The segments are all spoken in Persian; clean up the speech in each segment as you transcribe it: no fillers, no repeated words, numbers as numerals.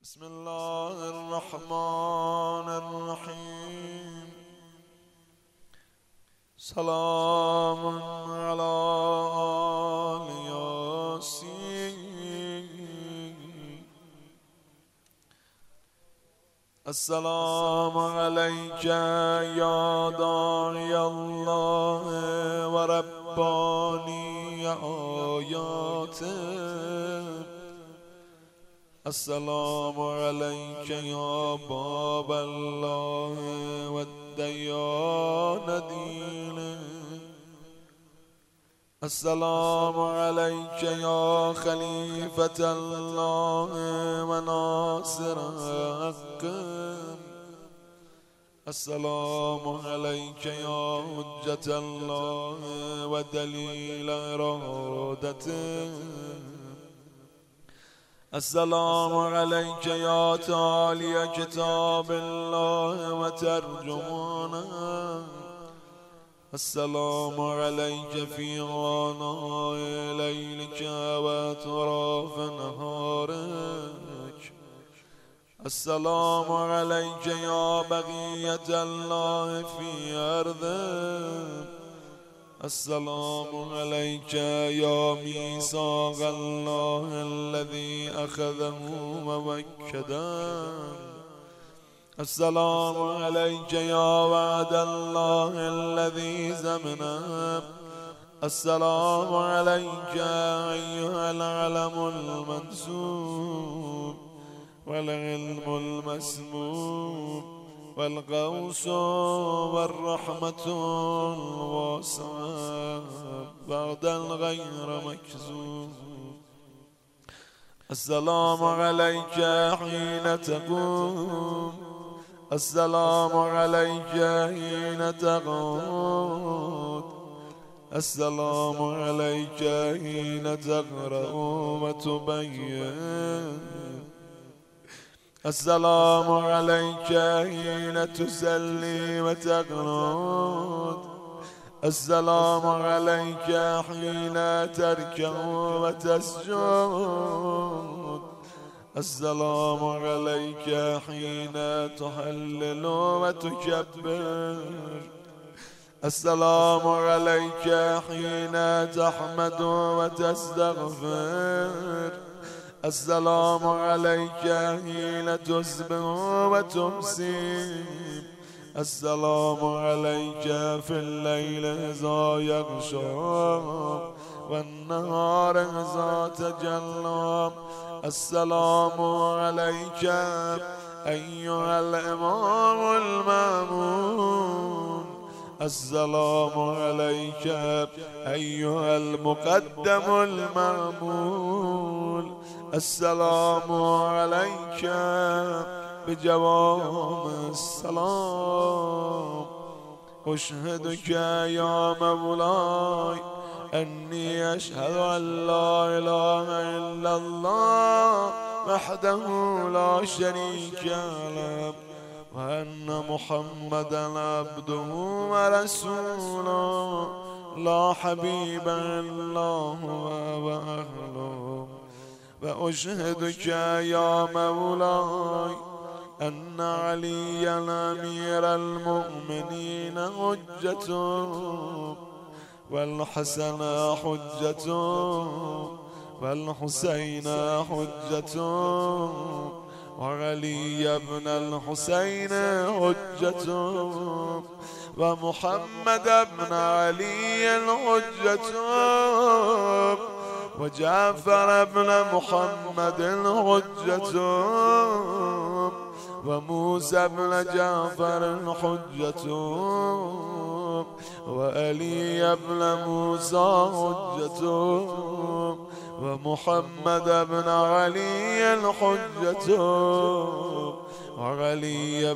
بسم الله الرحمن الرحيم. سلام على آل ياسين. السلام عليك يا داعي الله ورباني آياته. السلام عليك يا باب الله والديان دينه. السلام عليك يا خليفة الله وناصر حقه. السلام عليك يا حجة الله ودليل إرادته. السلام عليك يا تالي كتاب الله وترجمانه. السلام عليك في آناء ليلك وأطراف نهارك. السلام عليك يا بقية الله في أرضه. السلام عليك يا ميثاق الله الذي أخذه موكدا. السلام عليك يا وعد الله الذي زمنه. السلام عليك أيها العلم المنسوب والعلم المسموم والغوث والرحمة الواسعة بعد الغير مكذوب. السلام عليك حين تقوم. السلام عليك حين تقعد. السلام عليك حين تقرأ وتبين. السلام عليك حين تسلي وتقنط. السلام عليك حين تركع وتسجد. السلام عليك حين تهلل وتكبر. السلام عليك حين تحمد وتستغفر. السلام عليك حين تسبح وتمسي. السلام عليك في الليل إذا يغشى والنهار إذا تجلى. السلام عليك أيها الإمام المأمون. السلام عليك أيها المقدم المأمول. السلام عليك بجوام السلام. أشهدك يا مولاي أني أشهد أن لا إله إلا الله وحده لا شريك له وأن محمدا عبده ورسوله لا حبيب إلا هو وأهله. وأشهدك يا مولاي أن عليا أمير المؤمنين حجته والحسن حجته والحسين حجته وعلي بن الحسين حجته ومحمد بن علي حجته وجعفر بن محمد حجته وموسى بن جعفر حجته وعلي بن موسى حجته ومحمد بن علي حجته وعلي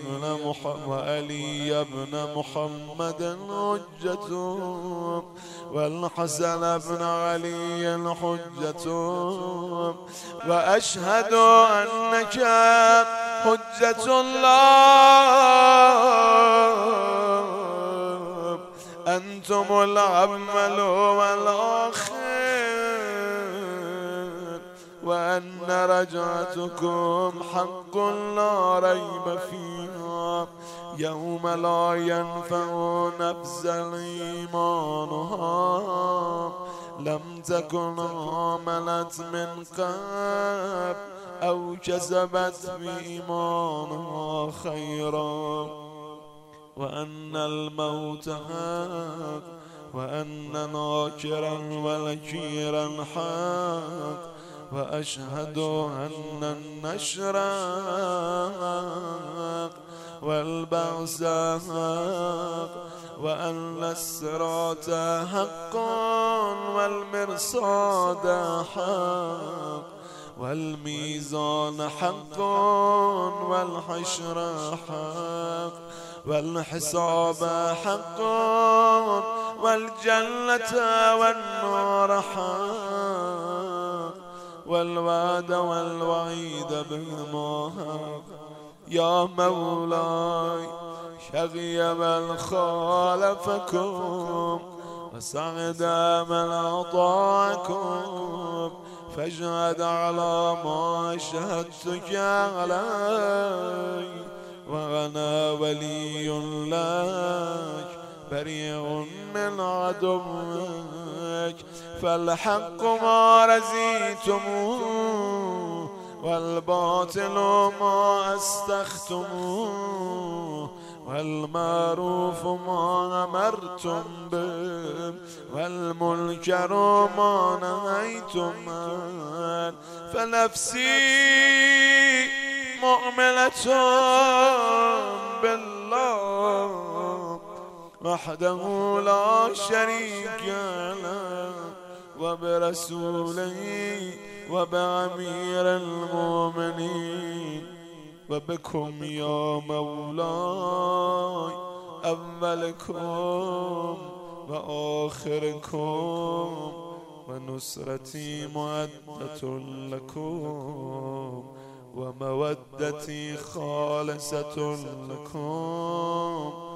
بن محمد حجته والحسن بن علي حجته. وأشهد أنك حجة الله. أنتم الأول والآخر وأن رجعتكم حق لا ريب فيها يوم لا ينفع نفسا إيمانها لم تكن عملت من قبل أو كسبت بإيمانها خيرا وأن الموت حق وأن ناكرا ونكيرا حق وأشهد أن النشر حق والبعث حق وأن الصراط حق والمرصاد حق والميزان حق والحشر حق والحساب حق والجنة والنار حق والوعد والوعيد بهما حق يا مولاي شقي من خالفكم وسعد من أطاعكم فاجهد على ما شهدتك علي وأنا ولي لك بريء من عدوك فالحق ما رزيتموه والباطل ما استختموه والمعروف ما أمرتم به والمنكر ما نهيتم عنه فنفسي مؤمنة بالله وحده لا شريك له وبرسوله وبأمير المؤمنين وبكم يا مولاي أولكم وآخركم ونصرتي معدة لكم ومودتي خالصة لكم